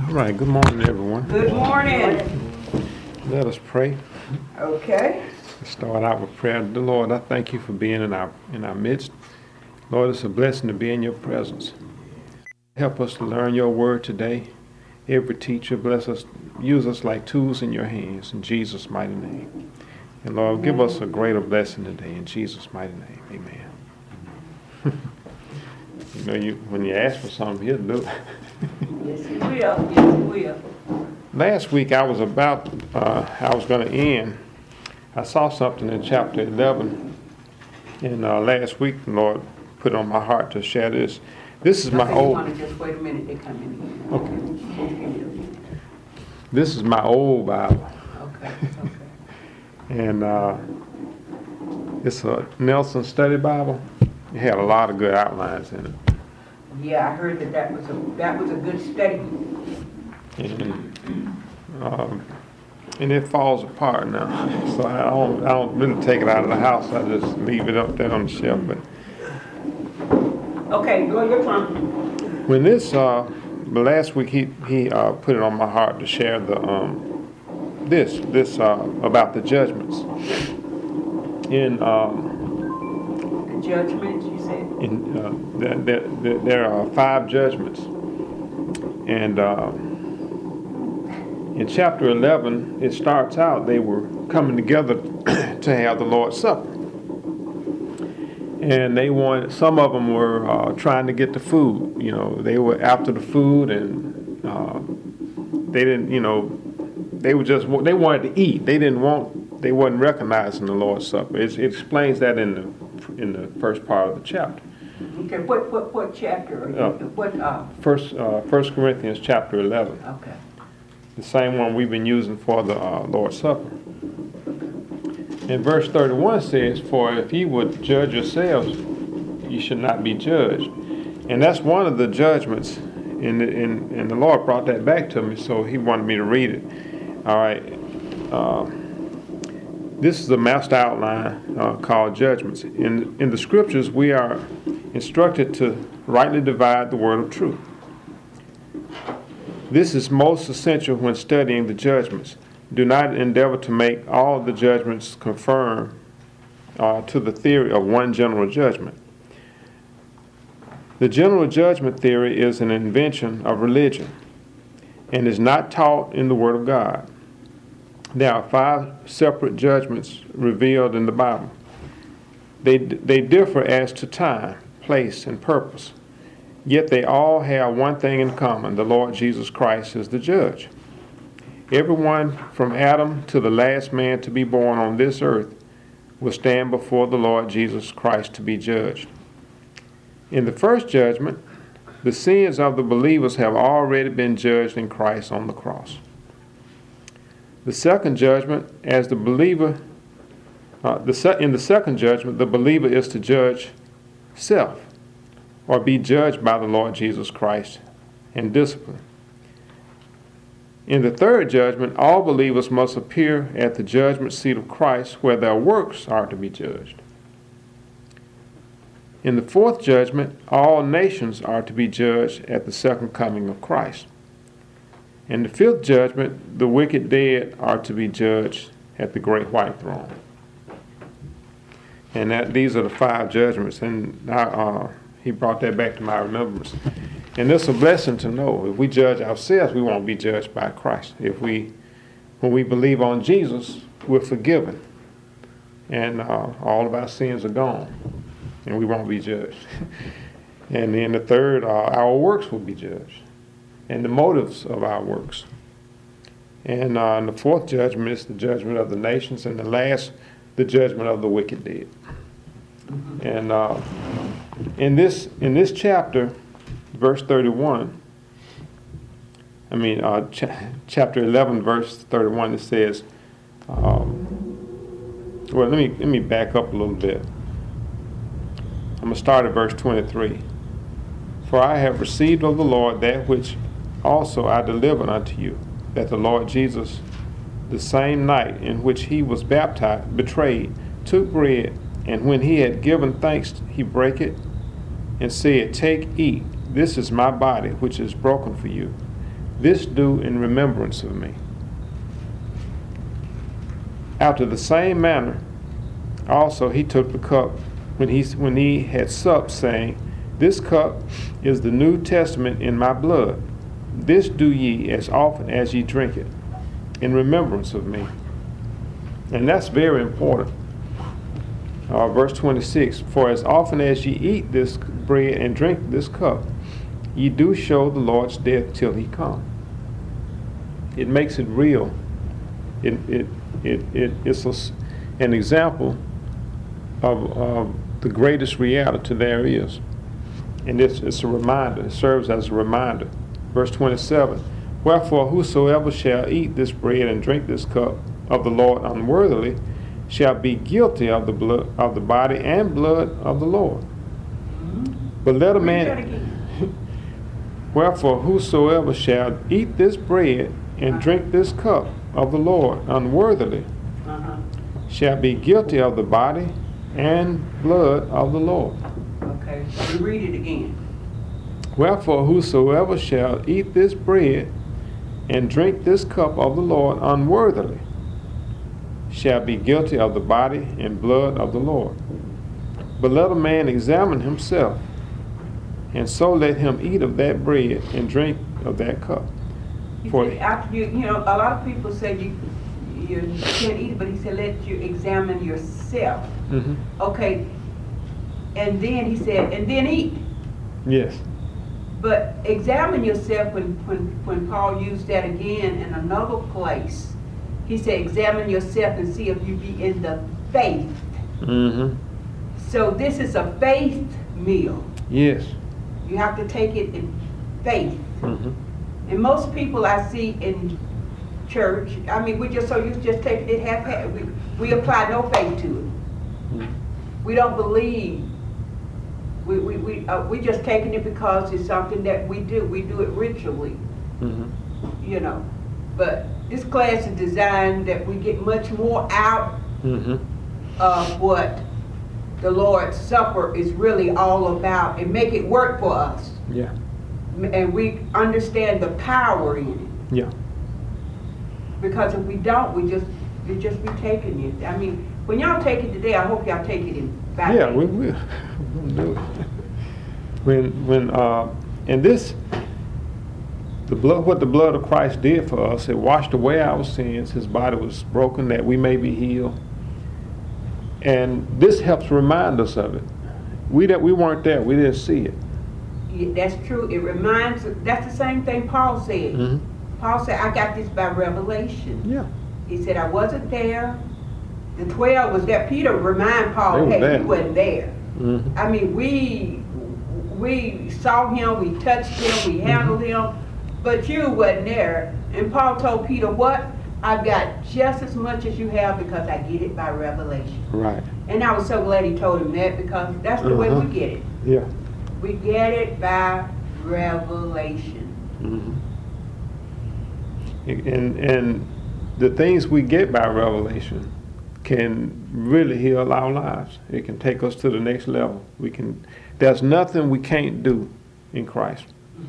All right, good morning, everyone. Good morning. Let us pray. Okay. Let's start out with prayer. Dear Lord, I thank you for being in our midst. Lord, it's a blessing to be in your presence. Help us to learn your word today. Every teacher, bless us, use us like tools in your hands, in Jesus' mighty name. And Lord, give us a greater blessing today, in Jesus' mighty name. Amen. When you ask for something, he'll do it. Yes, he will. Yes, he will. Last week I was going to end. I saw something in chapter 11, and last week the Lord put on my heart to share this. This is my You old. want to just wait a minute? They come in. Okay. This is my old Bible. Okay. And it's a Nelson Study Bible. It had a lot of good outlines in it. Yeah, I heard that was a good study. And it falls apart now. So I don't really take it out of the house. I just leave it up there on the shelf. But Okay, go your turn. when this last week he put it on my heart to share the this about the judgments in The judgment, you said? there are 5 judgments, and in chapter 11 it starts out they were coming together to have the Lord's Supper, and some of them were trying to get the food. They were after the food, and they didn't. They wanted to eat. They wasn't recognizing the Lord's Supper. It explains that in the first part of the chapter. Okay, what chapter? First Corinthians chapter 11. Okay. The same one we've been using for the Lord's Supper. And verse 31 says, "For if ye would judge yourselves, ye should not be judged." And that's one of the judgments. And the Lord brought that back to me, so He wanted me to read it. All right. This is a master outline called Judgments. In the Scriptures, we are instructed to rightly divide the word of truth. This is most essential when studying the judgments. Do not endeavor to make all the judgments conform to the theory of one general judgment. The general judgment theory is an invention of religion and is not taught in the Word of God. There are 5 separate judgments revealed in the Bible. They differ as to time, place, and purpose. Yet they all have one thing in common: the Lord Jesus Christ is the judge. Everyone from Adam to the last man to be born on this earth will stand before the Lord Jesus Christ to be judged. In the first judgment, the sins of the believers have already been judged in Christ on the cross. The second judgment, as the believer, in the second judgment, the believer is to judge self, or be judged by the Lord Jesus Christ and discipline. In the third judgment, all believers must appear at the judgment seat of Christ, where their works are to be judged. In the fourth judgment, all nations are to be judged at the second coming of Christ. In the fifth judgment, the wicked dead are to be judged at the great white throne. And these are the 5 judgments, and he brought that back to my remembrance. And it's a blessing to know if we judge ourselves, we won't be judged by Christ. When we believe on Jesus, we're forgiven, and all of our sins are gone, and we won't be judged. And then the third, our works will be judged, and the motives of our works. And the fourth judgment is the judgment of the nations, and the last, the judgment of the wicked dead. And in this chapter, verse 31, chapter 11, verse 31, it says, well, let me back up a little bit. I'm going to start at verse 23. "For I have received of the Lord that which also I delivered unto you, that the Lord Jesus, the same night in which he was betrayed, took bread, and when he had given thanks, he brake it, and said, Take, eat, this is my body, which is broken for you. This do in remembrance of me. After the same manner, also he took the cup when he had supped, saying, This cup is the New Testament in my blood. This do ye as often as ye drink it, in remembrance of me. And that's very important. Verse 26, For as often as ye eat this bread and drink this cup, ye do show the Lord's death till he come. It makes it real. It's an example of the greatest reality there is. And it's a reminder. It serves as a reminder. Verse 27, Wherefore whosoever shall eat this bread and drink this cup of the Lord unworthily shall be guilty of the blood of the body and blood of the Lord. But let a man Wherefore whosoever shall eat this bread and drink this cup of the Lord unworthily shall be guilty of the body and blood of the Lord. Okay, so read it again. Wherefore whosoever shall eat this bread and drink this cup of the Lord unworthily shall be guilty of the body and blood of the Lord. But let a man examine himself, and so let him eat of that bread and drink of that cup. For After you know, a lot of people say you can't eat it, but he said let you examine yourself. Okay, and then he said, and then eat. Yes. But examine yourself, when Paul used that again in another place, he said examine yourself and see if you be in the faith. So this is a faith meal. Yes. You have to take it in faith. And most people I see in church, I mean, we just so you just take it half-half. We apply no faith to it. We don't believe. We just taking it because it's something that we do. We do it ritually. You know. But this class is designed that we get much more out of what the Lord's Supper is really all about and make it work for us. Yeah. And we understand the power in it. Yeah. Because if we don't, we just be taking it. I mean, when y'all take it today, I hope y'all take it in back. Yeah, we'll do it. And this, what the blood of Christ did for us, it washed away our sins. His body was broken that we may be healed. And this helps remind us of it. We weren't there. We didn't see it. Yeah, that's true. It reminds us. That's the same thing Paul said. Paul said, I got this by revelation. Yeah. He said, I wasn't there. The 12 was there. Peter reminded Paul, hey, you wasn't there. I mean, we saw him, we touched him, we handled him, but you wasn't there. And Paul told Peter, what? I've got just as much as you have because I get it by revelation. Right. And I was so glad he told him that because that's the way we get it. Yeah. We get it by revelation. And the things we get by revelation can really heal our lives. It can take us to the next level. There's nothing we can't do in Christ.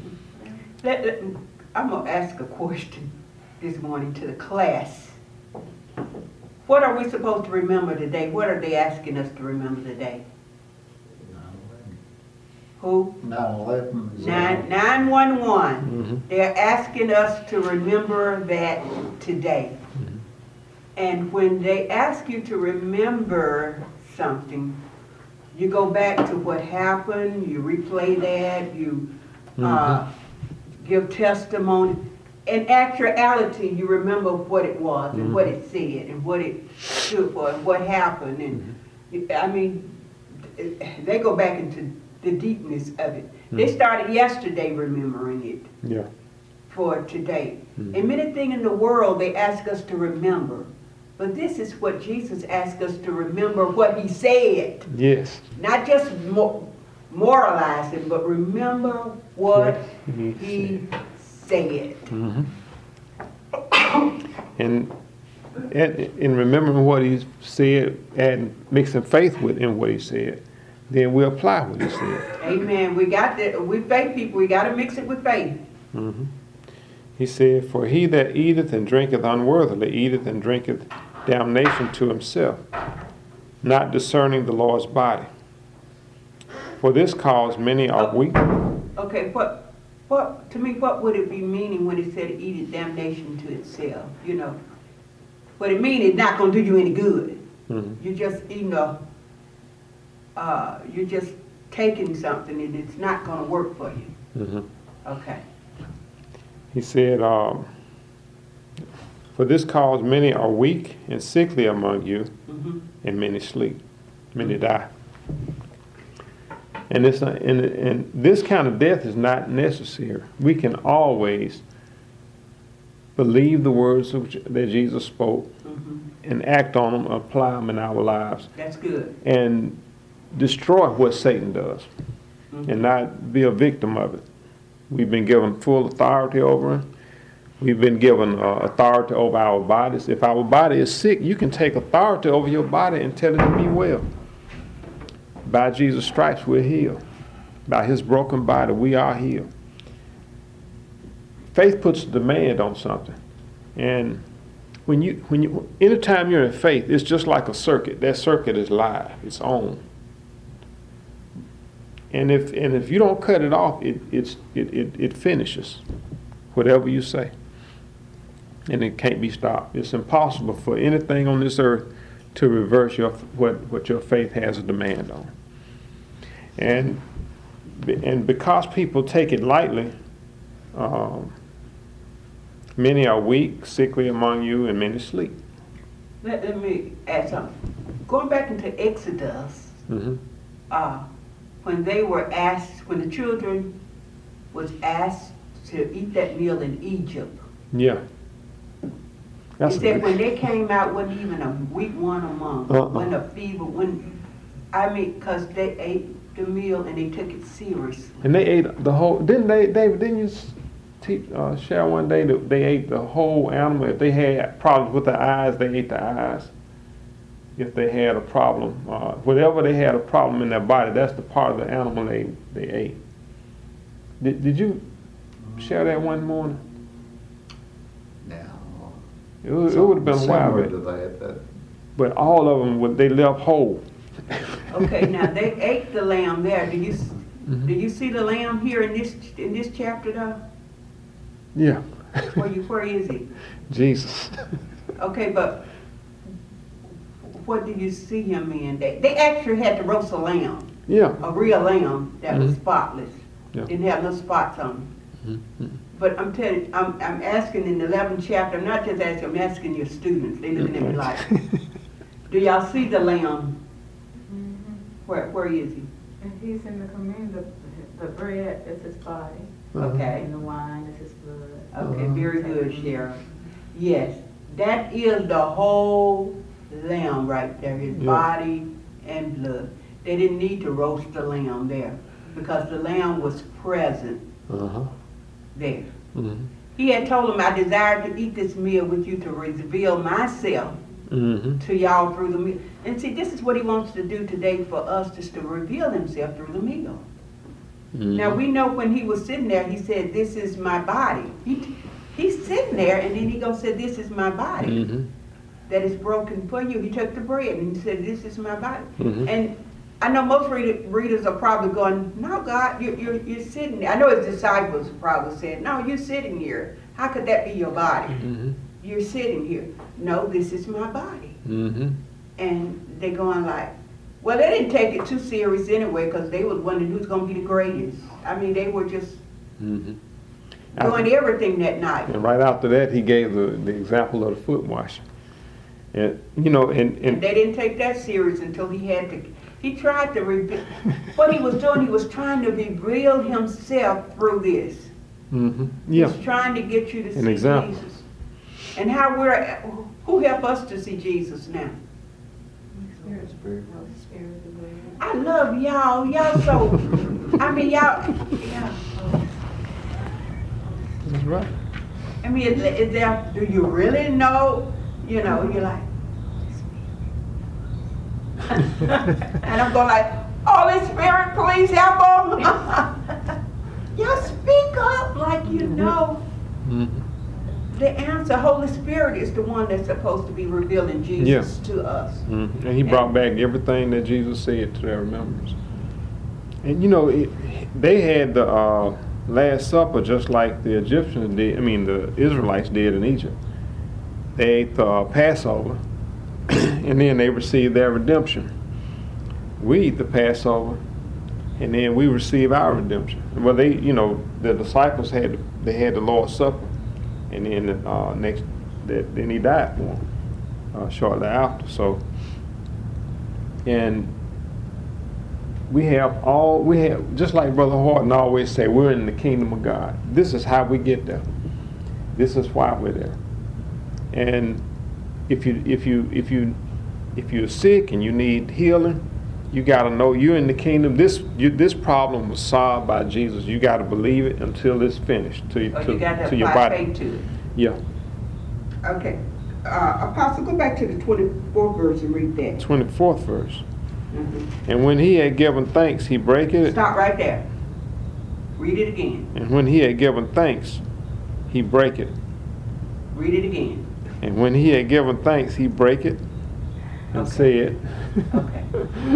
I'm going to ask a question this morning to the class. What are we supposed to remember today? What are they asking us to remember today? 9/11. Who? 9/11. 9/11. They're asking us to remember that today. And when they ask you to remember something, you go back to what happened, you replay that, you give testimony. In actuality, you remember what it was and what it said and what it stood for and what happened. And I mean, they go back into the deepness of it. They started yesterday remembering it. Yeah. For today. And many things in the world they ask us to remember. But this is what Jesus asked us to remember, what he said. Yes. Not just moralizing, but remember what he said. And in remembering what he said and mixing faith in what he said, then we apply what he said. Amen. We faith people, we got to mix it with faith. He said, "For he that eateth and drinketh unworthily eateth and drinketh damnation to himself, not discerning the Lord's body. For this cause many are weak." Okay, to me, what would it be meaning when it said eateth damnation to itself? You know, what it means is not going to do you any good. Mm-hmm. You're just eating you're just taking something and it's not going to work for you. Mm-hmm. Okay. He said, "For this cause many are weak and sickly among you, Mm-hmm. and many sleep, many die." And this kind of death is not necessary. We can always believe the words that Jesus spoke Mm-hmm. and act on them, apply them in our lives, That's good. and destroy what Satan does, Mm-hmm. and not be a victim of it. We've been given full authority over him. We've been given authority over our bodies. If our body is sick, you can take authority over your body and tell it to be well. By Jesus' stripes, we're healed. By his broken body, we are healed. Faith puts a demand on something. And anytime you're in faith, it's just like a circuit. That circuit is live. It's on. And if you don't cut it off, it finishes whatever you say, and it can't be stopped. It's impossible for anything on this earth to reverse what your faith has a demand on. And because people take it lightly, many are weak, sickly among you, and many sleep. Let me add something. Going back into Exodus, Mm-hmm. When the children was asked to eat that meal in Egypt, Yeah. he said when they came out, wasn't even a weak one among them, wasn't a fever, because they ate the meal and they took it seriously. And they ate the whole. Didn't they, David? Didn't you share one day that they ate the whole animal? If they had problems with the eyes, they ate the eyes. If they had a problem, whatever they had a problem in their body, that's the part of the animal they ate. Did you share that one morning? No. It would have been a while back. But all of them, they left whole. Okay, now they ate the lamb there. Do you see the lamb here in this chapter though? Yeah. Where is he? Jesus. Okay, but what do you see him in? They actually had to roast a lamb, Yeah. a real lamb that was Mhm. spotless. Yeah. Didn't have no spots on him. Mm-hmm. But I'm telling you, I'm asking in the 11th chapter, I'm not just asking, I'm asking your students. They looking at me like, do y'all see the lamb? Mm-hmm. Where is he? And he's in the communion. The bread is his body, Okay. and the wine is his blood. Okay, very good, Cheryl. Yes, that is the whole lamb right there, his Yeah. body and blood. They didn't need to roast the lamb there because the lamb was present Uh-huh. there. Mm-hmm. He had told them, I desire to eat this meal with you to reveal myself Mm-hmm. to y'all through the meal. And see, this is what he wants to do today for us, just to reveal himself through the meal. Mm-hmm. Now we know when he was sitting there, he said, this is my body. He's sitting there and then he gonna say, this is my body Mm-hmm. that is broken for you. He took the bread and he said, this is my body. Mhm. And I know most readers are probably going, no, God, you're sitting there. I know his disciples probably said, no, you're sitting here. How could that be your body? Mm-hmm. You're sitting here. No, this is my body. Mm-hmm. And they going like, well, they didn't take it too serious anyway because they was wondering who's going to be the greatest. I mean, they were just Mm-hmm. doing everything that night. And right after that, he gave the example of the foot washing. And, you know, And they didn't take that serious until he had to. He tried to reveal. What he was doing, he was trying to reveal himself through this. Mm-hmm. Yeah. He's trying to get you to An see example. Jesus. And who help us to see Jesus now? Spirit. Holy Spirit is there. I love y'all. Y'all so, I mean, y'all, yeah. That's right. I mean, is there, do you really know? You know, you're like, and I'm going like, Holy Spirit, please help them. Y'all speak up like you know. The answer, Holy Spirit, is the one that's supposed to be revealing Jesus to us. And he brought back everything that Jesus said to their remembrance. And you know, they had the Last Supper just like the Egyptians did, the Israelites did in Egypt. They ate the Passover, and then they received their redemption. We eat the Passover, and then we receive our redemption. Well, the disciples had the Lord's Supper, and then then he died for them shortly after. So, and we have just like Brother Horton always say, we're in the kingdom of God. This is how we get there. This is why we're there. And if you're sick and you need healing, you got to know you're in the kingdom. This problem was solved by Jesus. You got to believe it until it's finished to You got to your apply body. faith to it. Yeah. Okay. Apostle, go back to the 24th verse and read that. 24th verse. And when he had given thanks, he brake it. Stop right there. Read it again. And when he had given thanks, he brake it. Read it again. And when he had given thanks, he brake it and said. Okay.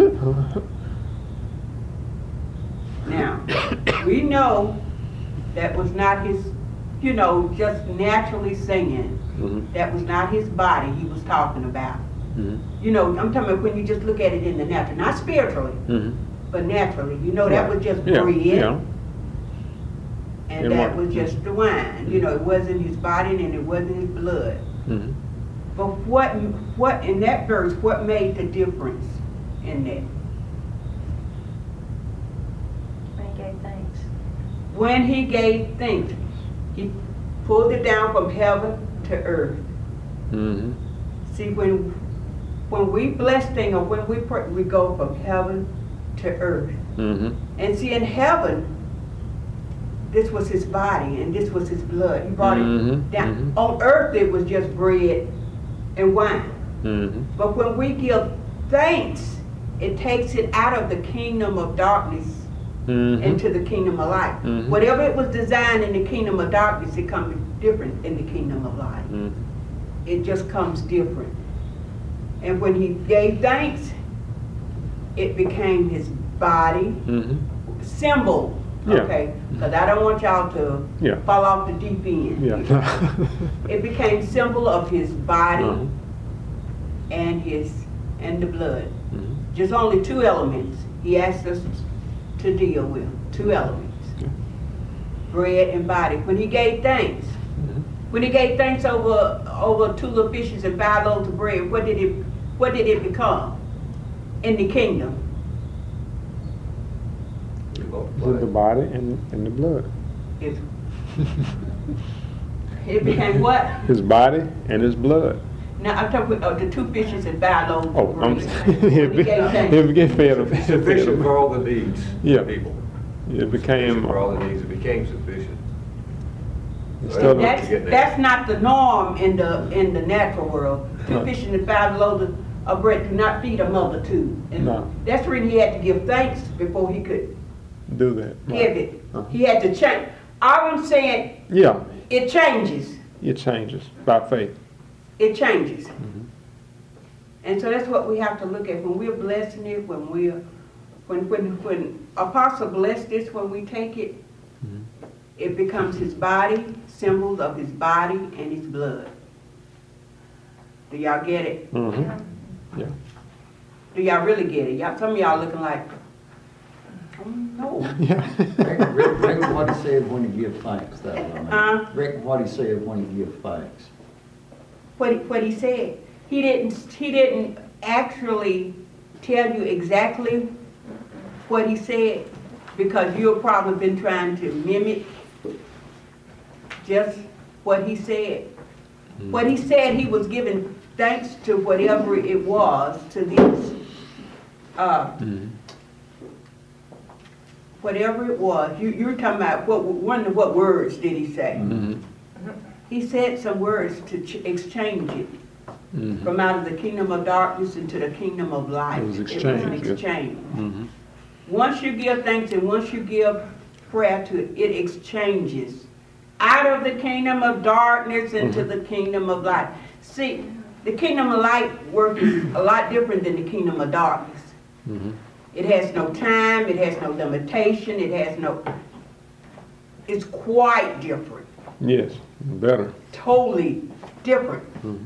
Now, we know that was not his, just naturally singing. That was not his body he was talking about. I'm talking about when you just look at it in the natural, not spiritually, but naturally. That was just bread, and that was just the wine. It wasn't his body and it wasn't his blood. But what in that verse, what made the difference in that? When he gave thanks. When he gave thanks, he pulled it down from heaven to earth. See, when we bless things or when we pray, we go from heaven to earth. And see, in heaven, this was his body and this was his blood. He brought it down. On earth, it was just bread and wine. But when we give thanks, it takes it out of the kingdom of darkness into the kingdom of light. Whatever it was designed in the kingdom of darkness, it comes different in the kingdom of light. It just comes different. And when he gave thanks, it became his body symbol. Okay, because I don't want y'all to fall off the deep end. It became symbol of his body and the blood. Just only two elements he asked us to deal with. Two elements, bread and body. When he gave thanks, over 2 little fishes and 5 loaves of bread, what did it become in the kingdom? The body and the blood. It became what? His body and his blood. Now I'm talking about the 2 fishes and 5 loaves of bread. It became fed. Sufficient for all the needs of people. It became for all the needs. It became sufficient. That's not the norm in the natural world. 2 fishes and 5 loaves of bread do not feed a multitude. And that's the reason he had to give thanks before he could do that. Give it. He had to change. I'm saying it changes. It changes by faith. It changes. And so that's what we have to look at when we're blessing it, when Apostle blessed this, when we take it, it becomes his body, symbols of his body and his blood. Do y'all get it? Yeah. Do y'all really get it? Some of y'all looking like, no. Reckon what he said when he give thanks, though. Reckon what he said when he give thanks. What he said. He didn't actually tell you exactly what he said, because you've probably been trying to mimic just what he said. What he said, he was giving thanks to whatever it was, to this. Whatever it was, you're talking about, what words did he say? He said some words to exchange it from out of the kingdom of darkness into the kingdom of light. It was an exchange. Once you give thanks and once you give prayer to it, it exchanges out of the kingdom of darkness into the kingdom of light. See, the kingdom of light work is a lot different than the kingdom of darkness. It has no time, it has no limitation, it's quite different. Yes, better. Totally different.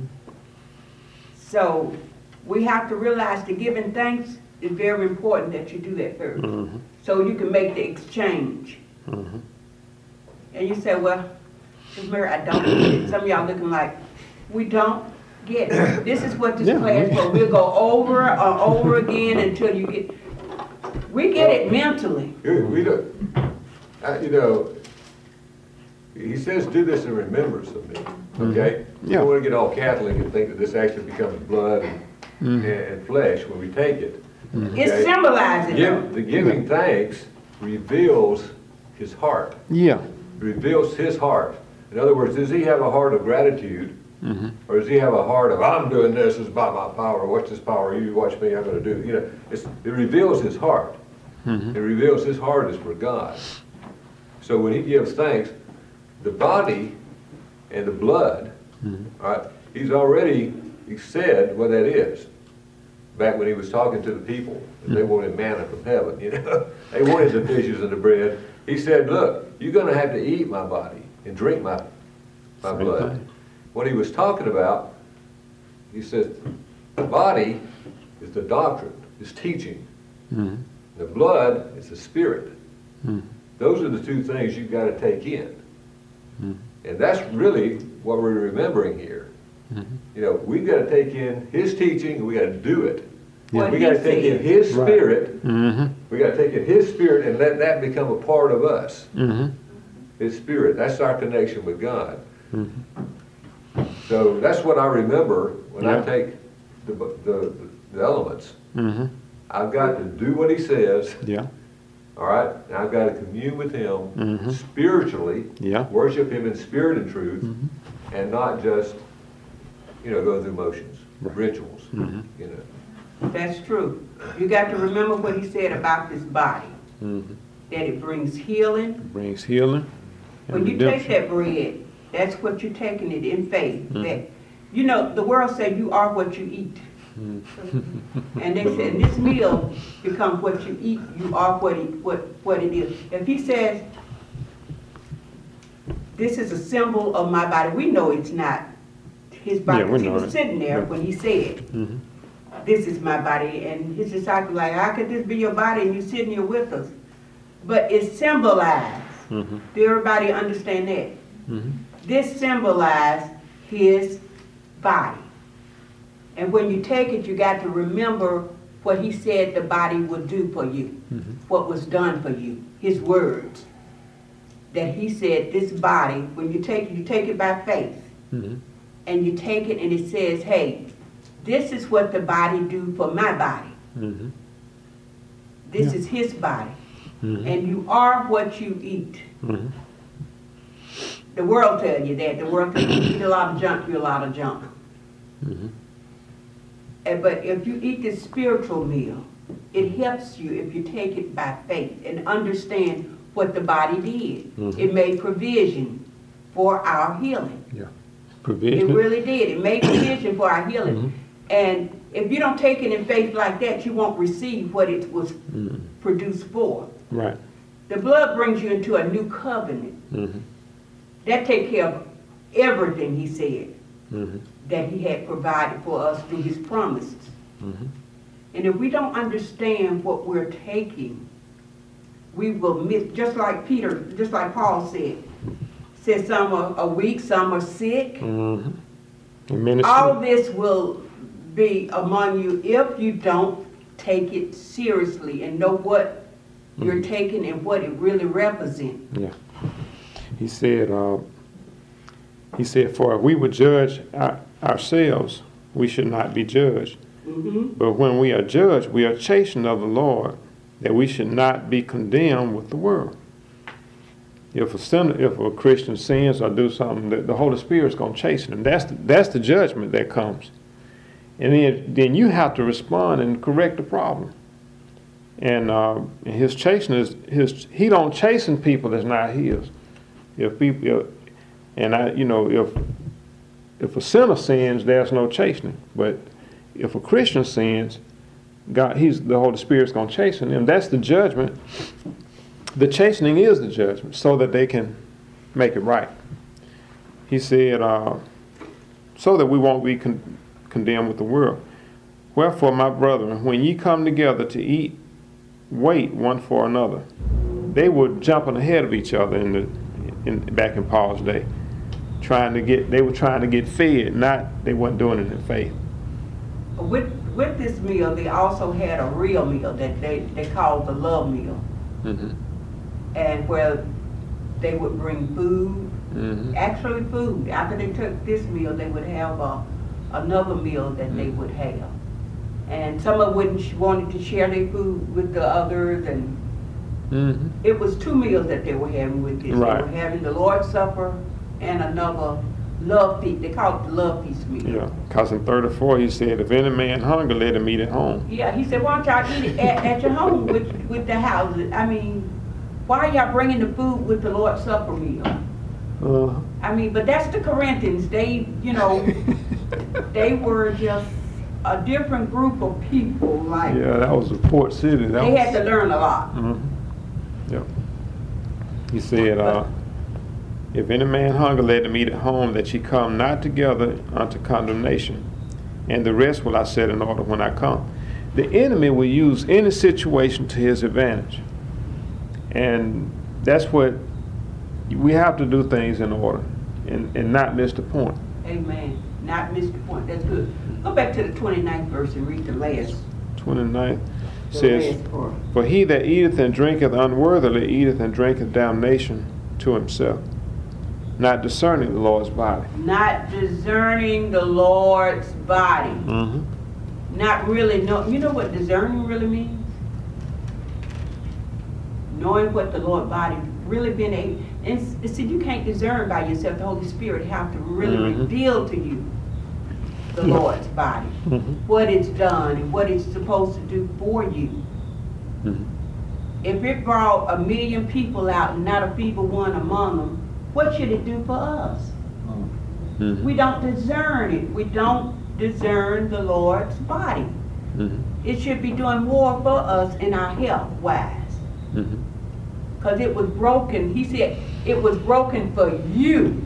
So we have to realize that giving thanks is very important that you do that first. So you can make the exchange. And you say, well, Ms. Mary, I don't get it. Some of y'all looking like, we don't get it. This is what this class for. We'll go over and over again until you get, we get it mentally. We don't, you know, he says do this in remembrance of me, okay? You don't want to get all Catholic and think that this actually becomes blood and flesh when we take it. Okay? It's symbolizing. The giving thanks reveals his heart. Yeah. Reveals his heart. In other words, does he have a heart of gratitude? Or does he have a heart of, I'm doing this, it's by my power, watch this power, you watch me, I'm going to do it. You know, it reveals his heart. It reveals his heart is for God. So when he gives thanks, the body and the blood, all right, he's said what that is. Back when he was talking to the people, they wanted manna from heaven, you know. They wanted the fishes and the bread. He said, look, you're going to have to eat my body and drink my blood. What he was talking about, he says, the body is the doctrine, is teaching. The blood is the spirit. Those are the two things you've got to take in. And that's really what we're remembering here. You know, we've got to take in his teaching, and we got to do it. We got to take in his spirit. We got to take in his spirit and let that become a part of us. His spirit. That's our connection with God. So that's what I remember when I take the elements. I've got to do what he says. All right, and I've got to commune with him spiritually, worship him in spirit and truth, and not just, you know, go through motions, rituals, you know. That's true. You got to remember what he said about this body, that it brings healing. Brings healing. When you take that bread, that's what you're taking it in faith. That, you know, the world said you are what you eat. And they said this meal becomes what you eat. You are what it is. If he says this is a symbol of my body, we know it's not his body. He was sitting there when he said, "This is my body," and his disciples like, "How could this be your body and you sitting here with us?" But it symbolized. Do everybody understand that? This symbolized his body. And when you take it, you got to remember what he said the body would do for you, what was done for you, his words. That he said this body, when you take it by faith. And you take it and it says, hey, this is what the body do for my body. This is his body. And you are what you eat. The world tell you that. The world tell you eat a lot of junk, you're a lot of junk. But if you eat this spiritual meal, it helps you if you take it by faith and understand what the body did. It made provision for our healing. Provision. It really did. It made provision for our healing. And if you don't take it in faith like that, you won't receive what it was produced for. Right. The blood brings you into a new covenant. That takes care of everything he said. That he had provided for us through his promises. And if we don't understand what we're taking, we will miss, just like Paul said some are weak, some are sick. All this will be among you if you don't take it seriously and know what you're taking and what it really represents. He said, for if we would judge ourselves, we should not be judged. But when we are judged, we are chastened of the Lord, that we should not be condemned with the world. If a Christian sins or do something, the Holy Spirit's going to chasten him. That's the judgment that comes. And then you have to respond and correct the problem. And his chastening he don't chasten people that's not his. And if a sinner sins, there's no chastening. But if a Christian sins, the Holy Spirit's going to chasten them. That's the judgment. The chastening is the judgment, so that they can make it right. He said, so that we won't be condemned with the world. Wherefore, my brethren, when ye come together to eat, wait one for another. They were jumping ahead of each other back in Paul's day, they were trying to get fed, they weren't doing it in faith. With this meal, they also had a real meal that they called the love meal, and where they would bring food, actually food. After they took this meal, they would have another meal that they would have. And some of them wanted to share their food with the others, and it was 2 meals that they were having with this. Right. They were having the Lord's Supper and another love feast. They called it the love feast meal. Yeah, because in 34 he said, if any man hunger, let him eat at home. Yeah, he said, why don't y'all eat it at your home with the houses? I mean, why are y'all bringing the food with the Lord's Supper meal? I mean, but that's the Corinthians. They, they were just a different group of people. Like, yeah, that was a port city. They had to learn a lot. Yep. He said, if any man hunger, let him eat at home, that ye come not together unto condemnation. And the rest will I set in order when I come. The enemy will use any situation to his advantage. And that's what we have to do, things in order and not miss the point. Amen. Not miss the point. That's good. Go back to the 29th verse and read the last. 29th says, for he that eateth and drinketh unworthily eateth and drinketh damnation to himself, not discerning the Lord's body. Not discerning the Lord's body. Not really know. You know what discerning really means? Knowing what the Lord's body really been able. And see, you can't discern by yourself. The Holy Spirit have to really reveal to you the Lord's body, what it's done and what it's supposed to do for you. If it brought 1 million people out and not a feeble one among them, what should it do for us? We don't discern it. We don't discern the Lord's body. It should be doing more for us in our health-wise. Because it was broken. He said it was broken for you.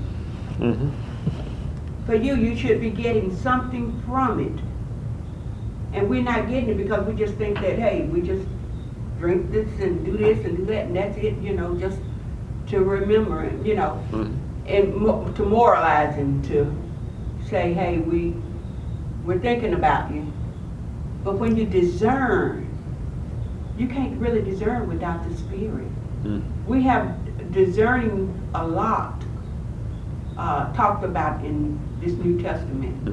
For you, you should be getting something from it. And we're not getting it because we just think that, hey, we just drink this and do that, and that's it, just to remember it, and to moralize him, to say, hey, we're thinking about you. But when you discern, you can't really discern without the Spirit. We have discerning a lot talked about in this New Testament.